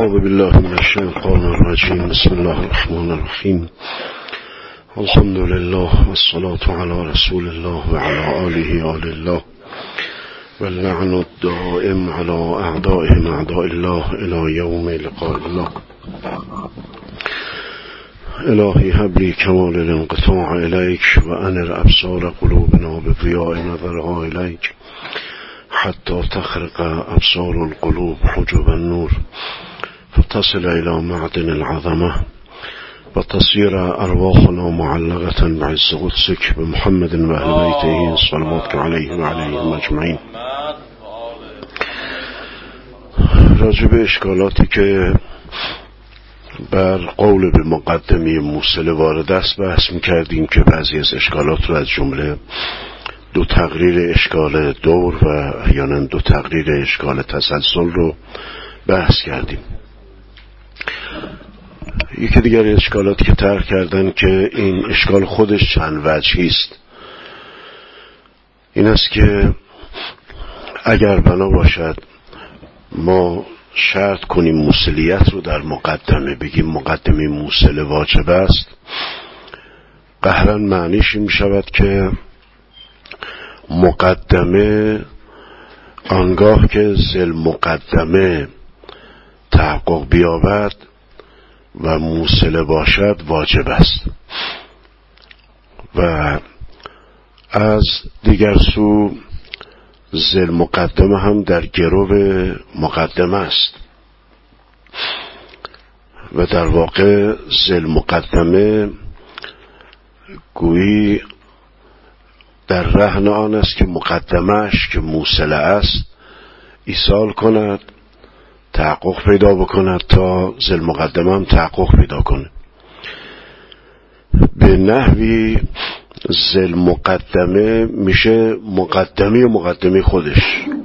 أعوذ بالله من الشيطان الرجيم. بسم الله الرحمن الرحيم. الحمد لله والصلاة على رسول الله وعلى آله آل الله واللعن الدائم على أعدائهم أعداء الله إلى يوم لقاء الله. إلهي هب لي كمال الانقطاع إليك وأنر أبصار قلوبنا بضياء نظرها إليك حتى تخرق أبصار القلوب حجب النور فتصل إلى معدن العظمة وتصير أرواحنا معلقة بعز قدسك بمحمد وأهل بيته صلواتك عليه وعليهم أجمعين. راجب اشکالاتی که بر قول به مقدمه موصله وارد است بحث می‌کردیم که بعضی از اشکالات رو از جمله دو تقریر اشکال دور و احیانا دو تقریر اشکال تسلسل رو بحث کردیم. یکی دیگر اشکالاتی که طرح کردن که این اشکال خودش چند وجهی است این است که اگر بنا باشد ما شرط کنیم موصلیت رو در مقدمه بگیم مقدمه موصله واجب است، قهرن معنیش می شود که مقدمه آنگاه که ذل مقدمه تحقق بیابد و موصله باشد واجب است و از دیگر سو ذل مقدمه هم در گرو مقدمه است و در واقع ذل مقدمه گویی در رهن آن است که مقدمهش که موصله است ایصال کند، تحقق پیدا بکند تا ذل مقدمه هم تحقق پیدا کنه. به نحوی ذل مقدمه میشه مقدمه و مقدمه خودش،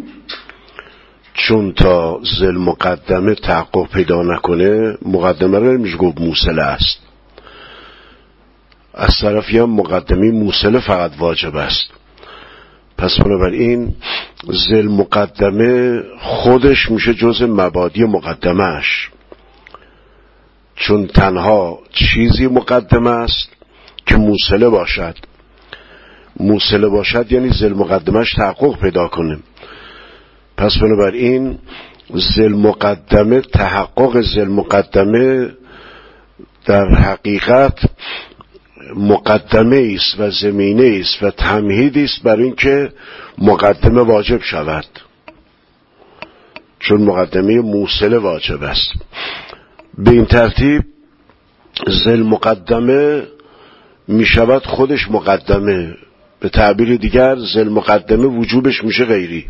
چون تا ذل مقدمه تحقق پیدا نکنه مقدمه رو نمیشه گفت موصله است. از طرفی هم مقدمه موصله فقط واجب است. پس بنابراین ذل مقدمه خودش میشه جزء مبادی مقدمهش، چون تنها چیزی مقدمه است که موصله باشد. موصله باشد یعنی ذل مقدمهش تحقق پیدا کنه. پس بنابراین ذل مقدمه تحقق ذل مقدمه در حقیقت مقدمه است و زمینه است و تمهیدی است بر این که مقدمه واجب شود، چون مقدمه موصله واجب است. به این ترتیب ذل مقدمه می شود خودش مقدمه، به تعبیر دیگر ذل مقدمه وجوبش میشه غیری.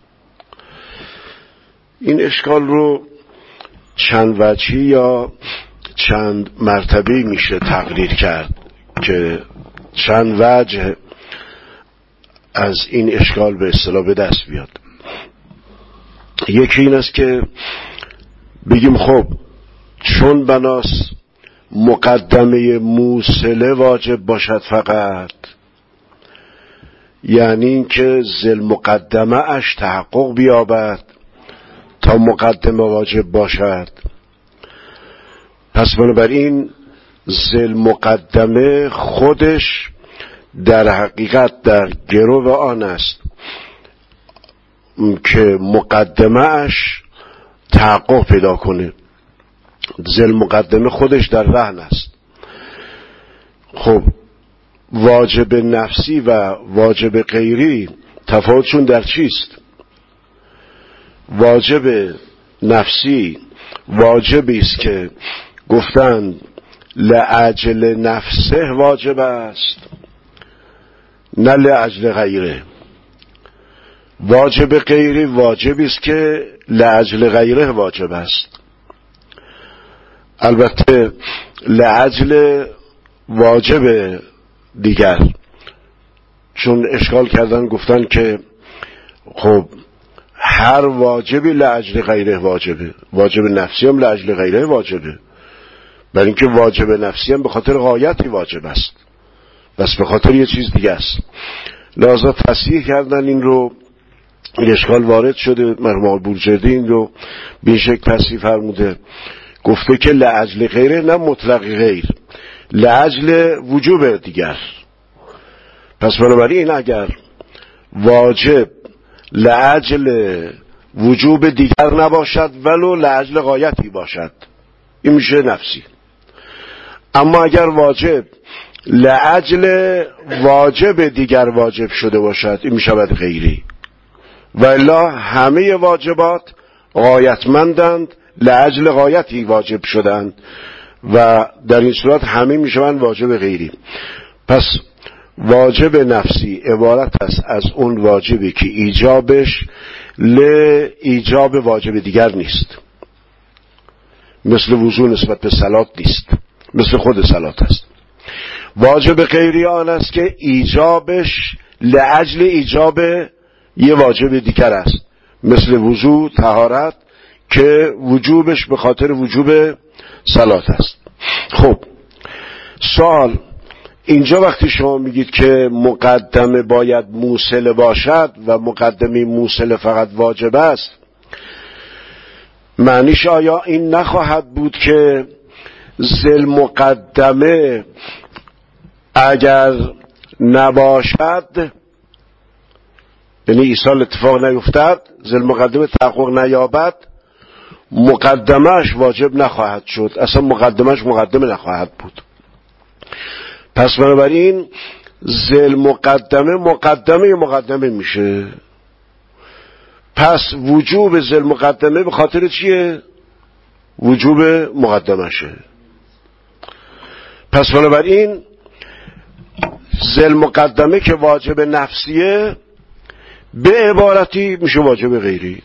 این اشکال رو چند وجهی یا چند مرتبه میشه تقریر کرد که چند وجه از این اشکال به اصطلاح به دست بیاد. یکی این است که بگیم خب چون بناس مقدمه موصله واجب باشد فقط، یعنی این که ذل مقدمه اش تحقق بیابد تا مقدمه واجب باشد، پس بنابراین ذل مقدمه خودش در حقیقت در گرو آن است که مقدمه اش تحقق پیدا کنه. ذل مقدمه خودش در رهن است. خب واجب نفسی و واجب غیری تفاوتشون در چیست؟ واجب نفسی واجبی است که گفتند لأجل نفسه واجب است نه لأجل غیره. واجب غیری واجبی است که لأجل غیره واجب است. البته لأجل واجب دیگر، چون اشکال کردن گفتن که خب هر واجبی لأجل غیره واجبه، واجب نفسی هم لأجل غیره واجبه، برای اینکه واجب نفسی هم به خاطر غایتی واجب است، بس به خاطر یه چیز دیگه است. لذا تصحیح کردن این رو این اشکال وارد شده. مرحوم بورجردی این رو به شکل تصریح فرموده، گفته که لعجل غیره، نه مطلق غیر، لعجل وجوب دیگر. پس بنابراین اگر واجب لعجل وجوب دیگر نباشد ولو لعجل غایتی باشد، این میشه نفسی. اما اگر واجب لعجل واجب دیگر واجب شده باشد، این میشود غیری. و الا همه واجبات غایتمندند، لعجل غایتی واجب شدند و در این صورت همه میشوند واجب غیری. پس واجب نفسی عبارت است از اون واجبی که ایجابش ایجاب واجب دیگر نیست، مثل وضو نسبت به صلات نیست، مثل خود صلات است. واجب غیری آن است که ایجابش لعجل ایجاب یه واجب دیگر است، مثل وضو، طهارت، که وجوبش به خاطر وجوب صلات است. خب سوال اینجا وقتی شما میگید که مقدمه باید موصل باشد و مقدمه موصل فقط واجب است، معنیش آیا این نخواهد بود که ذل مقدمه اگر نباشد، یعنی ایصال اتفاق نیفتد، ذل مقدمه تحقق نیابد، مقدمهش واجب نخواهد شد، اصلا مقدمهش مقدمه نخواهد بود. پس بنابراین ذل مقدمه میشه. پس وجوب ذل مقدمه به خاطر چیه؟ وجوب مقدمشه. پس بنابراین ذل مقدمه که واجب نفسیه به عبارتی میشه واجب غیری.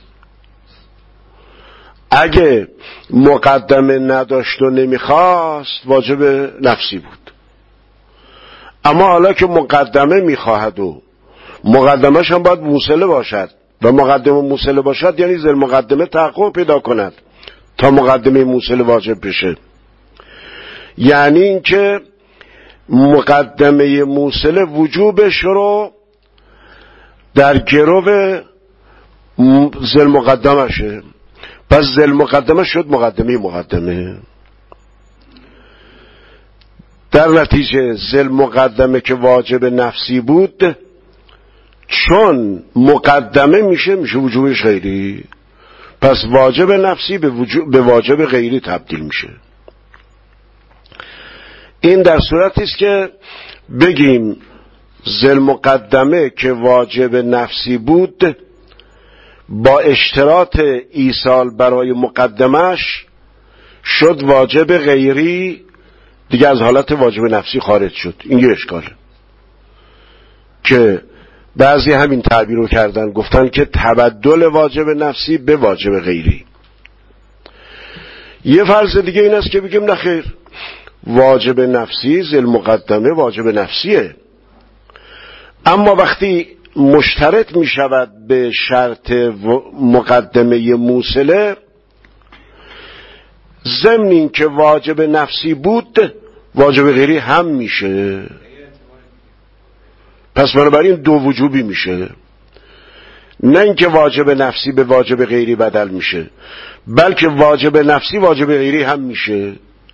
اگه مقدمه نداشت و نمیخواست واجب نفسی بود. اما حالا که مقدمه میخواهد و مقدمهش هم باید موصله باشد و مقدمه موصله باشد، یعنی ذل مقدمه تحقق پیدا کند تا مقدمه موصله واجب بشه. یعنی اینکه مقدمه موصله وجوبش رو در گرو ذل مقدمشه. پس ذل مقدمه شد مقدمه. در نتیجه ذل مقدمه که واجب نفسی بود، چون مقدمه میشه وجوبش غیری، پس واجب نفسی به واجب غیری تبدیل میشه. این در صورتی است که بگیم ذل مقدمه که واجب نفسی بود با اشتراط ایصال برای مقدمش شد واجب غیری، دیگه از حالت واجب نفسی خارج شد. این یه اشکاله که بعضی همین تعبیر رو کردن، گفتن که تبدل واجب نفسی به واجب غیری. یه فرض دیگه این است که بگیم نخیر، واجب نفسی ذل مقدمه واجب نفسیه، اما وقتی مشترط می شود به شرط مقدمه موصله، ضمن این که واجب نفسی بود واجب غیری هم میشه. پس بنابراین دو وجوبی میشه، نه اینکه واجب نفسی به واجب غیری بدل میشه، بلکه واجب نفسی واجب غیری هم میشه.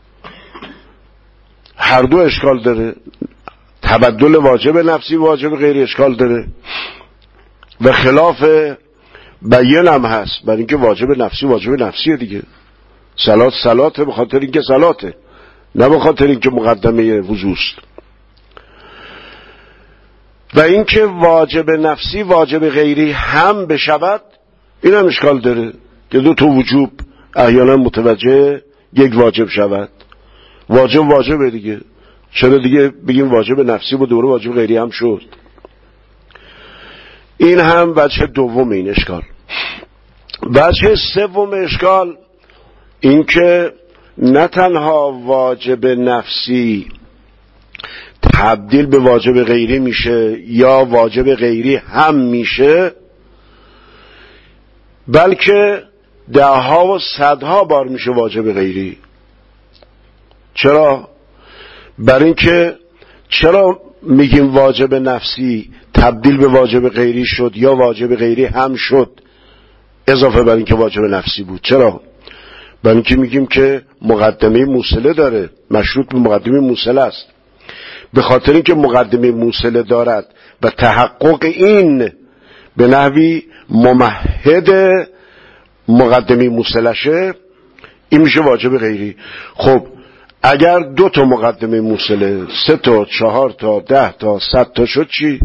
هر دو اشکال داره، تبدل واجب نفسی واجب غیری اشکال داره و خلاف بیان هم هست، برای اینکه واجب نفسی واجب نفسیه دیگه. صلاته به خاطر اینکه صلاته، نه به خاطر اینکه مقدمه وضوست. و اینکه واجب نفسی واجب غیری هم بشود، این هم اشکال داره که دو تا وجوب احیانا متوجه یک واجب شود. واجبه دیگه، چرا دیگه بگیم واجب نفسی با دوره واجب غیری هم شد؟ این هم وجه دوم این اشکال. وجه سوم اشکال این که نه تنها واجب نفسی تبدیل به واجب غیری میشه یا واجب غیری هم میشه، بلکه دهها و صدها بار میشه واجب غیری. چرا؟ برای اینکه چرا میگیم واجب نفسی تبدیل به واجب غیری شد یا واجب غیری هم شد اضافه بر این که واجب نفسی بود؟ چرا؟ برای اینکه میگیم که مقدمه موصله داره، مشروط به مقدمه موصله است. به خاطر اینکه مقدمه موصله دارد و تحقق این به نحوی ممهد مقدمه موصلشه، این میشه واجب غیری. خب اگر 2 تا مقدمه موصله 3 تا 4 تا 10 تا 100 تا شد چی؟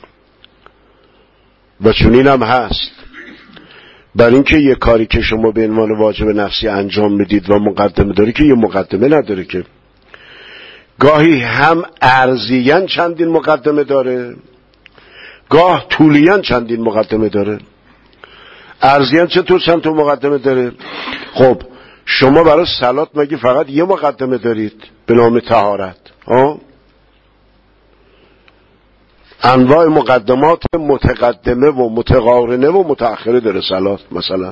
و چنین هم هست. برای اینکه یه کاری که شما به عنوان واجب نفسی انجام میدید و مقدمه داری که یه مقدمه نداره، که گاهی هم ارضیاً چندین مقدمه داره، گاه طولیاً چندین مقدمه داره. ارضیاً چطور چند تا مقدمه داره؟ خب شما برای صلات مگه فقط یه مقدمه دارید به نام طهارت؟ انواع مقدمات متقدمه و متقارنه و متأخره داره صلات. مثلا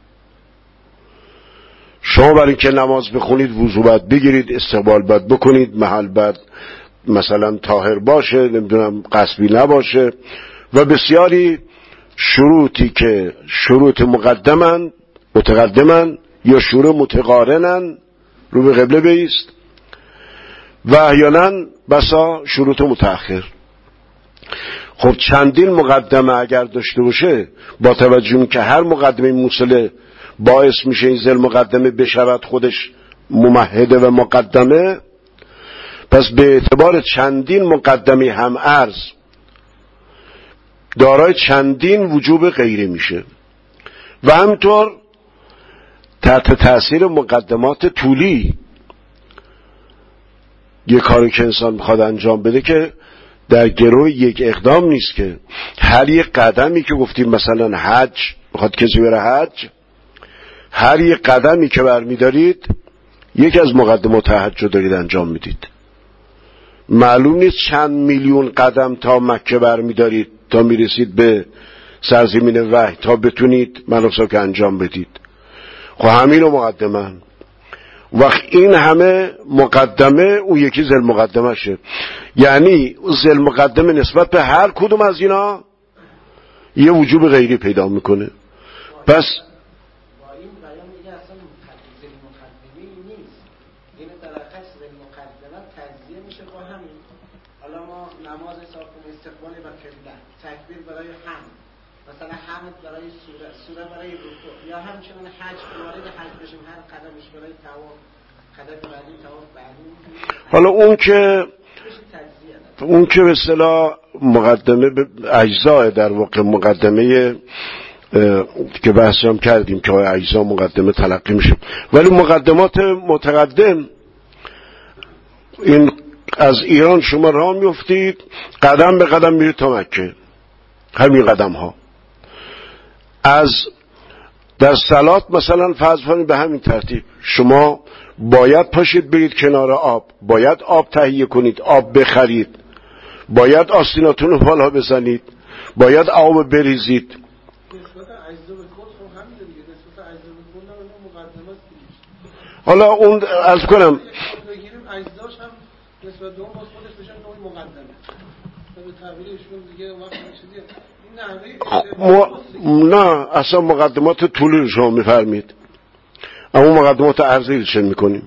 شما برای اینکه نماز بخونید وضو باید بگیرید، استقبال باید بکنید، محل باید مثلا طاهر باشه، نمیدونم قصبی نباشه و بسیاری شروطی که شروط متقدمن یا شروط متقارنن، رو به قبله بایست، و احیانا بسا شروط متأخر. خب چندین مقدمه اگر داشته باشه، با توجه که هر مقدمه موصله باعث میشه این ذل مقدمه بشود خودش ممهده و مقدمه، پس به اعتبار چندین مقدمه هم عرض دارای چندین وجوب غیری میشه. و همطور تحت تأثیر مقدمات طولی یه کاری که انسان میخواد انجام بده که در گروه یک اقدام نیست، که هر یک قدمی که گفتیم مثلا حج میخواد کسی بره حج، هر یک قدمی که برمیدارید یکی از مقدمات حج رو دارید انجام میدید. معلوم نیست چند میلیون قدم تا مکه برمیدارید تا میرسید به سرزمین وحی تا بتونید مناسک که انجام بدید. خب همین رو مقدمه. وقت این همه مقدمه اون یکی ذل مقدمه شه، یعنی ذل مقدمه نسبت به هر کدوم از اینا یه وجوب غیری پیدا میکنه. پس با این بیان میگه اصلا ذل مقدمه نیست، این در اصل ذل مقدمه تجزیه میشه با همین. حالا ما نماز حساب کنیم استقبال و قبله، تکبیر برای حمد، مثلا حمد برای سوره برای رکوع، یا همچنین حج وارد حج بشیم هر قدمش برای طواف، قدم بعدی طواف بعدی. حالا اون که به اصطلاح مقدمه به اجزاء، در واقع مقدمه که بحثی هم کردیم که اجزا مقدمه تلقی میشه، ولی مقدمات متقدم این از ایران شما راه میفتید قدم به قدم میرید تا مکه، همین قدم ها. از در صلات مثلا فرض کنید به همین ترتیب شما باید پاشید برید کنار آب، باید آب تهیه کنید، آب بخرید، باید آستیناتون رو بالا بزنید، باید آب بریزید. حالا اون عرض کنم نه اصلا مقدمات طولی رو شما میفرمید، اما مقدمات عرضی رو چه میکنیم؟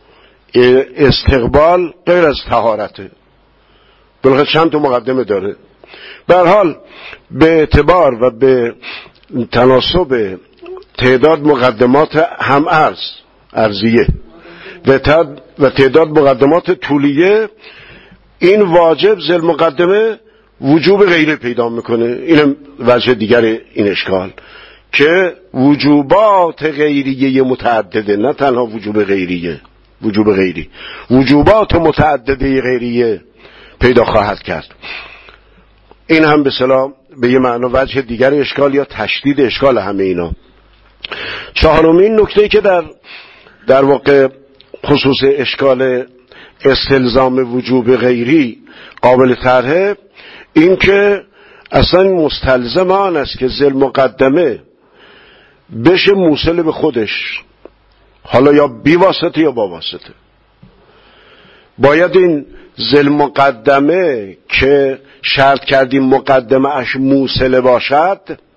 استقبال غیر از طهارته، بلکه چند تا مقدمه داره. به هر حال به اعتبار و به تناسب تعداد مقدمات هم عرضیه و تعداد مقدمات طولیه، این واجب ذل مقدمه وجوب غیره پیدا میکنه. این وجه دیگر این اشکال که وجوبات غیریه متعدده، نه تنها وجوب غیریه، وجوب غیری وجوبات متعدده غیریه پیدا خواهد کرد. این هم به اصطلاح به یه معنی وجه دیگر اشکال یا تشدید اشکال همه اینا. چهارمین نکته‌ای که در واقع خصوص اشکال استلزام وجوب غیری قابل طرحه، این که اصلا مستلزم آن است که ذل مقدمه بشه موصل به خودش، حالا یا بی واسطه یا با واسطه. باید این ذل مقدمه که شرط کردیم مقدمه اش موصله باشد،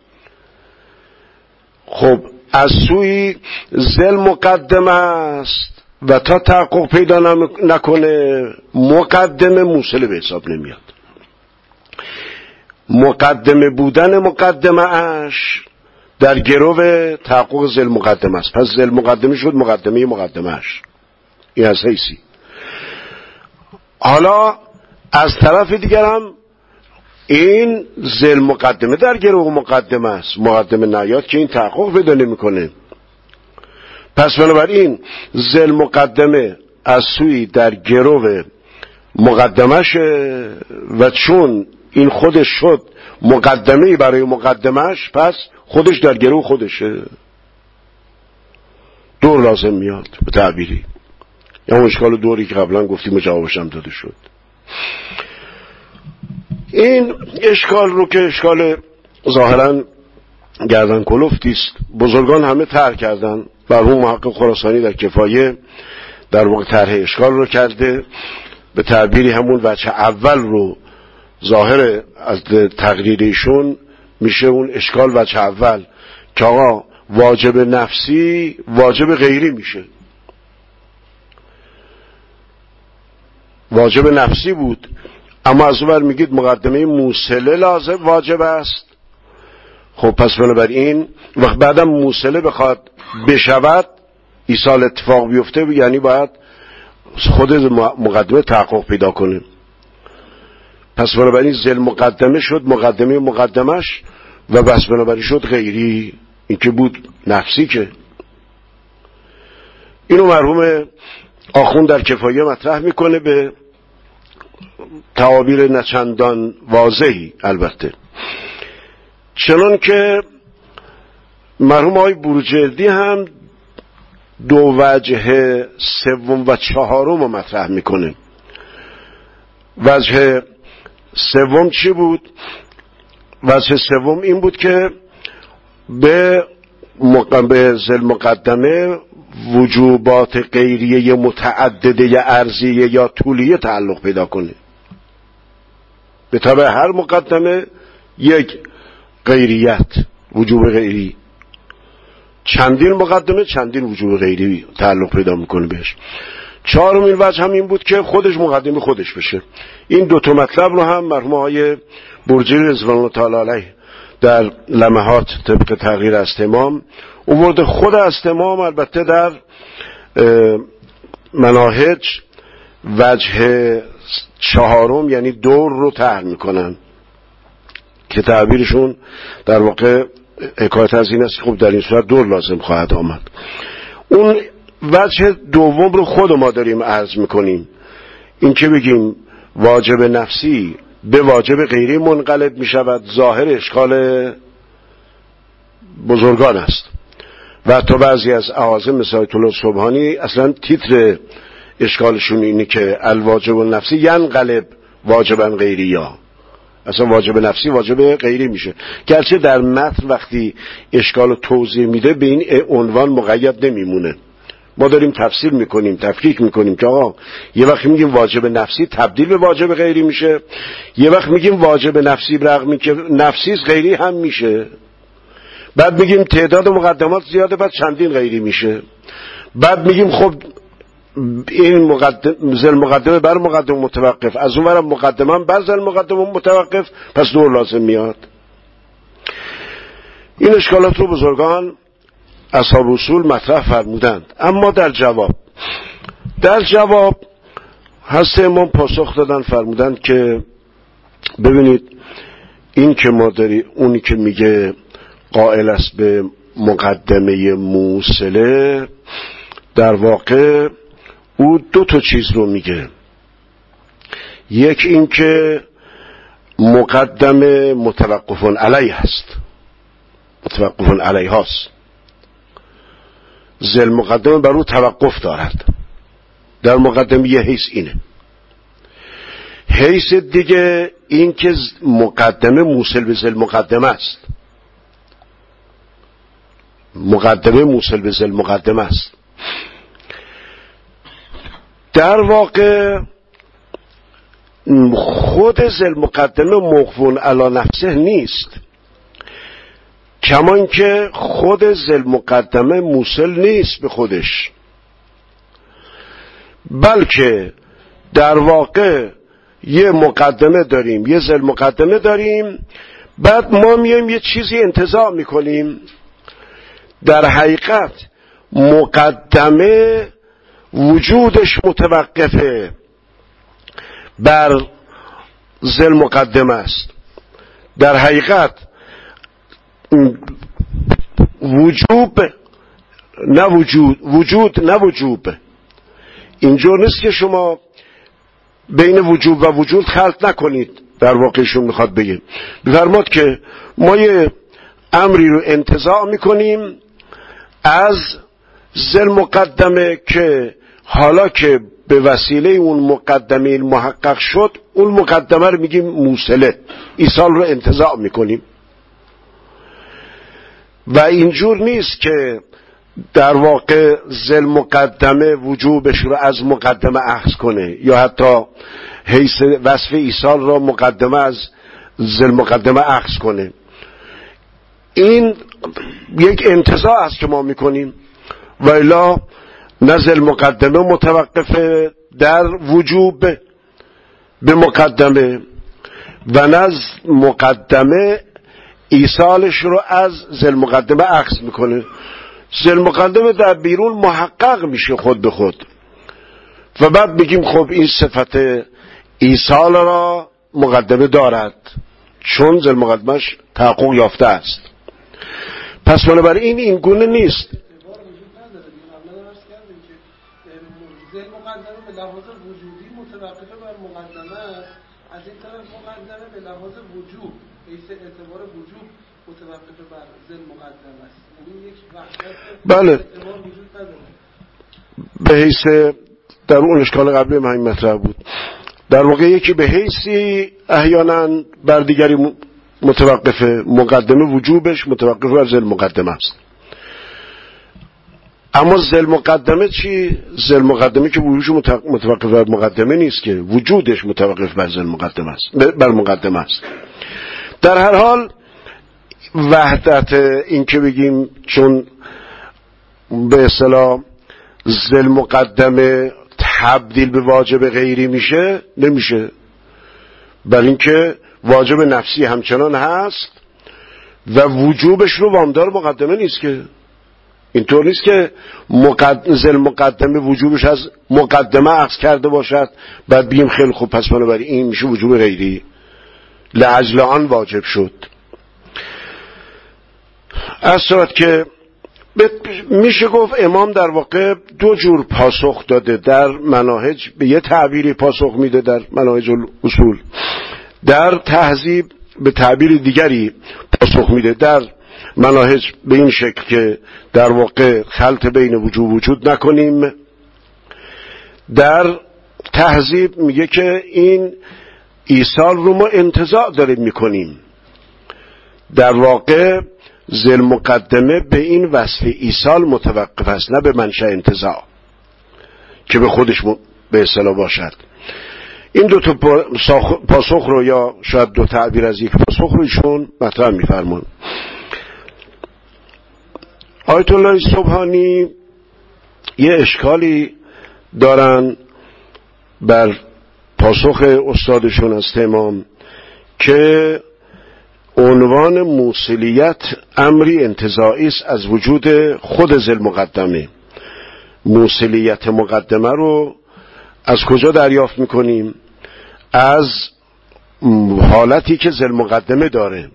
خب از سوی ذل مقدمه است و تا تحقق پیدا نکنه مقدمه موصله به حساب نمیاد. مقدمه بودن مقدمه اش در گرو تحقق ذل مقدمه است. پس ذل مقدمه شد مقدمه مقدمه اش. این از حیثی. حالا از طرف دیگر هم این ذل مقدمه در گرو مقدمه است. مقدمه نیاد که این تحقق پیدا نمیکنه. پس بنابراین ذل مقدمه از سوی در گرو مقدمش و چون این خودش شد مقدمه برای مقدمش، پس خودش در گرو خودشه، دور لازم میاد به تعبیری. یا اون اشکال دوری که قبلا گفتیم جوابش هم داده شد. این اشکال رو که اشکال ظاهرا گردن کلفتی است، بزرگان همه طرح کردن. مرحوم محقق خراسانی در کفایه در واقع طرح اشکال رو کرده، به تعبیری همون وجه اول رو ظاهر از تقریر ایشون میشه اون اشکال وجه اول که آقا واجب نفسی واجب غیری میشه. واجب نفسی بود اما از اون ور میگید مقدمه موصله لازم واجب است. خب پس بنابراین وقت بعدم موصله بخواد بشود ایصال اتفاق بیفته، یعنی باید خود مقدمه تحقق پیدا کنه. پس بنابراین ذل مقدمه شد مقدمه مقدمش و بس بنابراین شد غیری. این که بود نفسی که اینو مرحوم آخوند در کفایه مطرح میکنه به تعابیر نچندان واضحی البته، چنان که مرحوم آقای بروجردی هم دو وجه سوم و چهارم رو مطرح میکنه. وجه سوم چی بود؟ وجه سوم این بود که به ذل مقدمه وجوبات غیریه متعدده یا ارضیه یا طولیه تعلق پیدا کنه. به طبع هر مقدمه یک غیریت، وجوب غیری، چندین مقدمه چندین وجوب غیری تعلق پیدا میکنه بهش. چهارمین وجه هم این بود که خودش مقدمه خودش بشه. این دوتا مطلب رو هم مرحوم آقای برجی رضوان الله تعالی علیه در لمحات طبق تغییر استمام اوورده. خود استمام البته در مناهج وجه چهارم یعنی دور رو طرح میکنن که تعبیرشون در واقع حکایت از این است که خب در این صورت دور لازم خواهد آمد. اون وجه دوم رو خود ما داریم عرض میکنیم، این که بگیم واجب نفسی به واجب غیری منقلب میشود، ظاهر اشکال بزرگان است و تا بعضی از اعاظم مثل آیت الله سبحانی اصلا تیتر اشکالشون اینه که الواجب النفسی ینقلب واجبا غیری، یا اصلا واجب نفسی واجب غیری میشه. گرچه در متن وقتی اشکال توضیح میده به این عنوان مقید نمیمونه. ما داریم تفسیر میکنیم، تفکیک میکنیم که آقا یه وقت میگیم واجب نفسی تبدیل به واجب غیری میشه، یه وقت میگیم واجب نفسی برغمی که نفسی غیری هم میشه، بعد میگیم تعداد مقدمات زیاده بعد چندین غیری میشه، بعد میگیم خب این ذل مقدمه بر مقدمه متوقف، از اون ورم مقدمه بر ذل مقدمه متوقف، پس دور لازم میاد. این اشکالات رو بزرگان اصحاب اصول مطرح فرمودند. اما در جواب هست امام پاسخ دادن، فرمودند که ببینید این که ما داری اونی که میگه قائل است به مقدمه موصله در واقع او دو تا چیز رو میگه. یک این که مقدمه متوقف علیه هست، متوقف علیه هست، ذل مقدمه بر او توقف دارد. در مقدمه یه حیث اینه. حیث دیگه این که مقدمه موصل به ذل مقدمه است، مقدمه موصل به ذل مقدمه است. در واقع خود ذل مقدمه موقوف علی نفسه نیست، کمان که خود ذل مقدمه موصل نیست به خودش، بلکه در واقع یه مقدمه داریم، یه ذل مقدمه داریم، بعد ما میایم یه چیزی انتزاع میکنیم. در حقیقت مقدمه وجودش متوقفه بر ذل مقدمه است. در حقیقت وجود نه وجوب. اینجور نیست که شما بین وجوب و وجود خلط نکنید. در واقعشون میخواد بگه بفرماد که ما یه امری رو انتزاع میکنیم از ذل مقدمه که حالا که به وسیله اون مقدمه محقق شد، اون مقدمه رو میگیم موصله، ایصال رو انتزاع میکنیم. و اینجور نیست که در واقع ذل مقدمه وجوبش رو از مقدمه اخذ کنه، یا حتی حیث وصف ایصال را مقدمه از ذل مقدمه اخذ کنه. این یک انتزاع است که ما میکنیم، و الا نه ذل مقدمه متوقفه در وجوب به مقدمه، و نه مقدمه ایصالش رو از ذل مقدمه اخذ میکنه. ذل مقدمه در بیرون محقق میشه خود به خود، و بعد میگیم خب این صفت ایصال را مقدمه دارد چون ذل مقدمش تحقق یافته است. پس بنابراین این گونه نیست. ذل مقدمه به لحاظ وجودی متوقفه بر مقدمه، از این طرف مقدمه به لحاظ وجود، اعتبار وجود متوقفه بر ذل مقدمه است. یعنی یک وحدت بله اعتبار وجود نداره. به حیث در اون اشکال قبلی من این مطرح بود، در واقع یکی به حیثی احیانا بر دیگری متوقفه، مقدمه وجوبش متوقف بر ذل مقدمه است. اما ذل مقدمه چی؟ ذل مقدمه که وجودش متوقف بر مقدمه نیست، که وجودش متوقف بر ذل مقدمه است، بر مقدمه است. در هر حال وحدت این که بگیم چون به اصطلاح ذل مقدمه تبدیل به واجب غیری میشه، نمیشه، بل اینکه واجب نفسی همچنان هست و وجوبش رو وامدار مقدمه نیست. که اینطور نیست که ذل مقدمه وجوبش از مقدمه اخذ کرده باشد بعد بیم خیلی خوب پس بنابراین این میشه وجوب غیری، لعجل آن واجب شد. از صورت که میشه گفت امام در واقع دو جور پاسخ داده در مناهج، به یه تعبیری پاسخ میده در مناهج الاصول، در تهذیب به تعبیر دیگری پاسخ میده در مناهج به این شکل که در واقع خلط بین وجود وجود نکنیم. در تهذیب میگه که این ایصال رو ما انتزاع داریم میکنیم، در واقع ذل مقدمه به این وصف ایصال متوقف است، نه به منشأ انتزاع که به خودش به اصطلاح باشد. این دو تا پاسخ رو، یا شاید دو تعبیر از یک پاسخ رو ایشون مطرح میفرمون. آیت الله سبحانی یه اشکالی دارن بر پاسخ استادشون از امام که عنوان موصلیت امری انتزاعی است از وجود خود ذل مقدمه. موصلیت مقدمه رو از کجا دریافت میکنیم؟ از حالتی که ذل مقدمه داره،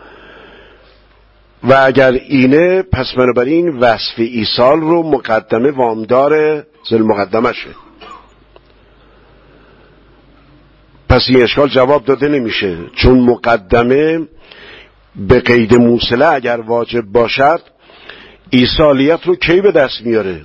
و اگر اینه پس بنابراین وصف ایصال رو مقدمه وامدار ذل مقدمه شه. پس این اشکال جواب داده نمیشه، چون مقدمه به قید موصله اگر واجب باشد ایصالیت رو کی به دست میاره؟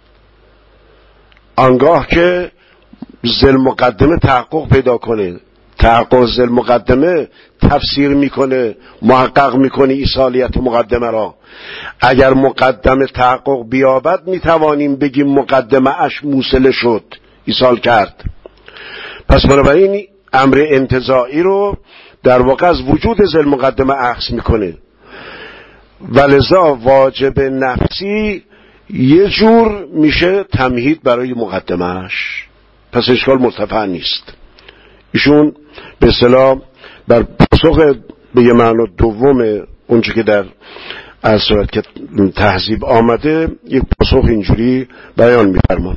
آنگاه که ذل مقدمه تحقق پیدا کنه. تحقق ذل مقدمه تفسیر میکنه، محقق میکنه ایصالیت مقدمه را. اگر مقدمه تحقق بیابد میتوانیم بگیم مقدمه اش موصله شد، ایصال کرد. پس بنابراین امر انتزاعی رو در واقع از وجود ذی المقدمه اخذ میکنه و لذا واجب نفسی یه جور میشه تمهید برای مقدمهش، پس اشکال مرتفع نیست. ایشون به اصطلاح بر پاسخ به یه معنی دوم اونچه که در از صورت که تهذیب آمده یک پاسخ اینجوری بیان می‌فرمان.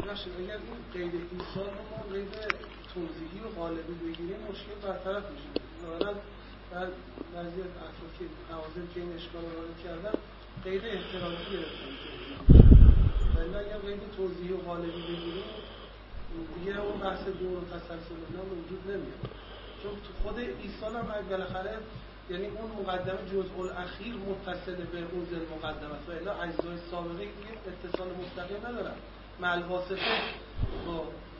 دیگه اون بحث دور و تسلسل اینا وجود نمیاد، چون خود عیسی هم بالاخره یعنی اون مقدمه جزء الاخیر متصل به اون ذل مقدمه است و الا اجزای سابقه دیگه اتصال مستقیم ندارن مع الواسطه با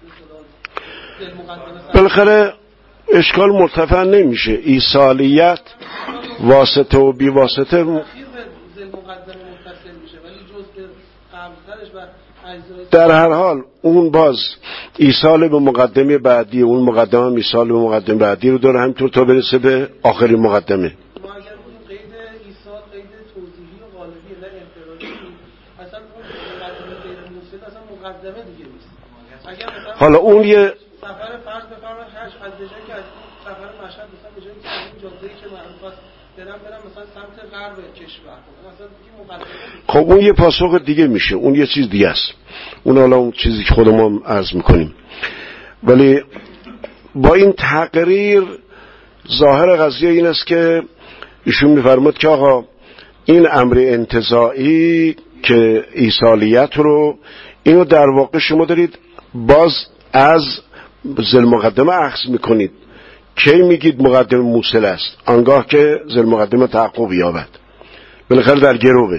ذل مقدمه. بالاخره اشکال مرتفع نمیشه، ایصالیت واسطه و بی واسطه ذل مقدمه متصل میشه ولی جزء قبلترش و در هر حال اون باز ایصال به مقدمه بعدی، اون مقدمه هم ایصال به مقدمه بعدی رو داره همینطور تا برسه به آخرین مقدمه. ما اگر اون قید ایصال قید توضیحی و غالبی نه انفرادی، اصلا اون مقدمه غیر موصل اصلا مقدمه دیگه نیست. اگر حالا اون یه سفر فرض بفرمایید از جایی که از سفر مشهد مثلا به جایی که این جاده‌ای که معروف است برم مثلا سمت غرب کشور، مثلا دیگه مقدمه. خب اون یه پاسخ دیگه میشه، اون یه چیز دیگه است، اون حالا اون چیزی که خودمون عرض میکنیم. ولی با این تقریر ظاهر قضیه این است که ایشون میفرماد که آقا این امر انتزاعی که ایصالیت رو اینو در واقع شما دارید باز از ذل مقدمه اخذ میکنید. کی میگید مقدمه موصل است؟ آنگاه که ذل مقدمه تحقق یابد، بالاخره در گروه.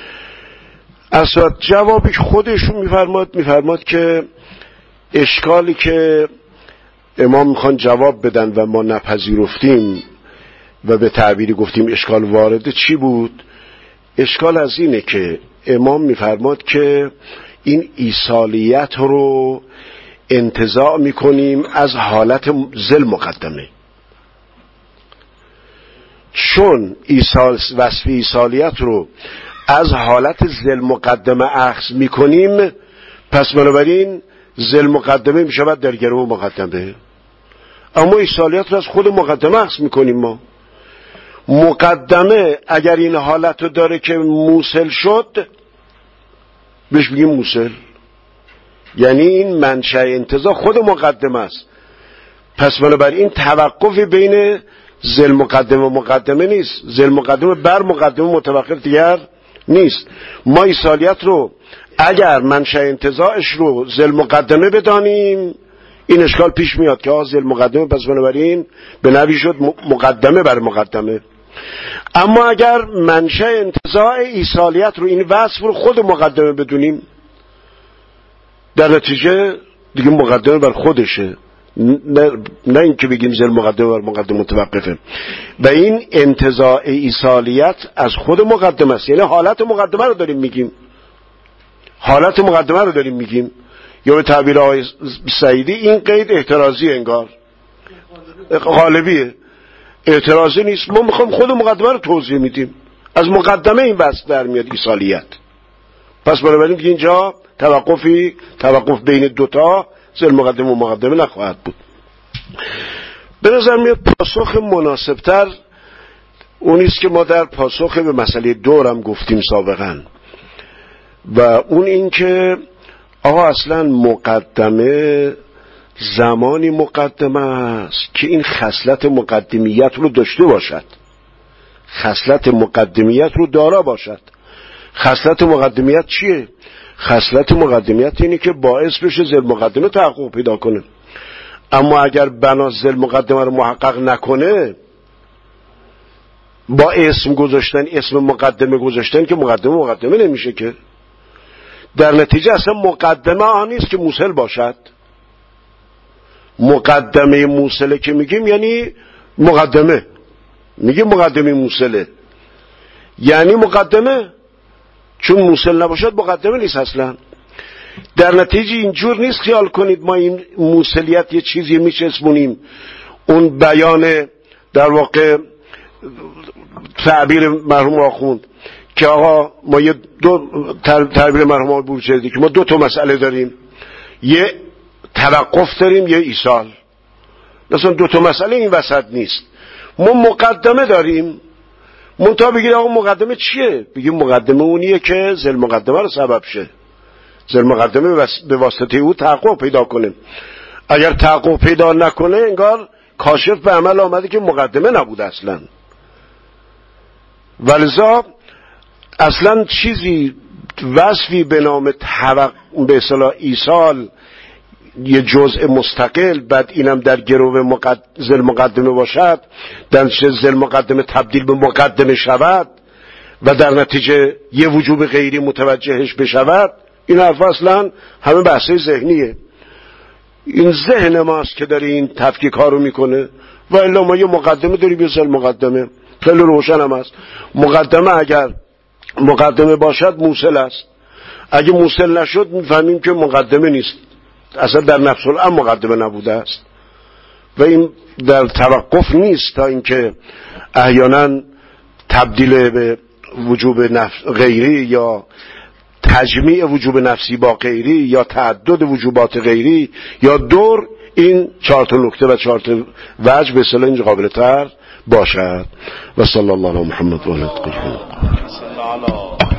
اصلا جوابی خودشون میفرماد که اشکالی که امام میخوان جواب بدن و ما نپذیرفتیم و به تعبیری گفتیم اشکال وارده چی بود؟ اشکال از اینه که امام میفرماد که این ایصالیت رو انتزاع میکنیم از حالت ذل مقدمه، چون وصف ایصالیت رو از حالت ذل مقدمه اخذ میکنیم، پس بنابراین ذل مقدمه میشود در گروه مقدمه. اما ایصالیت رو از خود مقدمه اخذ میکنیم. ما مقدمه اگر این حالت رو داره که موصل شد بهش بگیم موصل، یعنی این منشأ انتزاع خود مقدمه است. پس بنابراین توقف بین ذل مقدمه و مقدمه نیست، ذل مقدمه بر مقدمه متوقف دیگر نیست. ما ایصالیت رو اگر منشأ انتزاعش رو ذل مقدمه بدانیم این اشکال پیش میاد که ذل مقدمه، پس بنابراین به نوعی شد مقدمه بر مقدمه. اما اگر منشأ انتزاع ایصالیت رو این وصف رو خود مقدمه بدونیم، در نتیجه دیگه مقدمه بر خودشه، نه اینکه بگیم ذل مقدمه بر مقدمه متوقفه. و این انتزاع ایصالیت از خود مقدمه است، یعنی حالت مقدمه رو داریم میگیم، حالت مقدمه رو داریم میگیم. یا به تعبیر آقای سعیدی این قید احترازی انگار غالبیه، اعتراضی نیست، ما میخوام خود مقدمه رو توضیح میدیم، از مقدمه این وصف در میاد ایصالیت. پس بنابراین دیگه اینجا توقف بین دوتا ذل مقدمه و مقدمه نخواهد بود. به نظر میاد پاسخ مناسبتر اونیست که ما در پاسخ به مسئله دورم گفتیم سابقا، و اون این که آقا اصلا مقدمه زمانی مقدمه است که این خصلت مقدمیت رو داشته باشد، خصلت مقدمیت رو دارا باشد. خصلت مقدمیت چیه؟ خصلت مقدمیت اینه که باعث بشه ذل مقدمه تحقق پیدا کنه. اما اگر بنا ذل مقدمه رو محقق نکنه، با اسم مقدمه گذاشتن که مقدمه نمیشه که. در نتیجه اصلا مقدمه آن نیست که موصل باشد. مقدمه موصله که میگیم یعنی مقدمه، میگیم مقدمه موصله یعنی مقدمه، چون موصل نباشد مقدمه نیست اصلا. در نتیجه اینجور نیست خیال کنید ما این موصلیت یه چیزی میچسبونیم، اون بیان در واقع تعبیر مرحوم آخوند که آقا ما یه دو تعبیر مرحوم بروجردی که ما دو تا مسئله داریم، یه توقف داریم یه ایصال. مثلا دو تا مسئله این وسط نیست. ما مقدمه داریم، منتها بگید آقا مقدمه چیه؟ بگیم مقدمه اونیه که ذل مقدمه رو سبب شه، ذل مقدمه به واسطه او تحقق پیدا کنه. اگر تحقق پیدا نکنه انگار کاشف به عمل آمده که مقدمه نبوده اصلا. ولذا اصلا چیزی وصفی به نام به اصطلاح ایصال یه جزء مستقل، بعد اینم در گرو ذل مقدمه باشد، در ذل مقدمه تبدیل به مقدمه شود و در نتیجه یه وجوب غیری متوجهش بشود، این حرف اصلا همه بحثه ذهنیه. این ذهن ماست که داره این تفکیک ها رو میکنه. و الا ما یه مقدمه داریم، یه ذل مقدمه خیلی روشن هم است. مقدمه اگر مقدمه باشد موصل است، اگه موصل نشد میفهمیم که مقدمه نیست، اصلا در نفس الامر مقدمه نبوده است. و این در توقف نیست تا اینکه احیانا تبدیل به وجوب غیری یا تجمیع وجوب نفسی با غیری یا تعدد وجوبات غیری یا دور، این 4 تا نکته و 4 تا وجه به اصطلاح اینجا قابل تر باشد. و صلی الله علی محمد و علی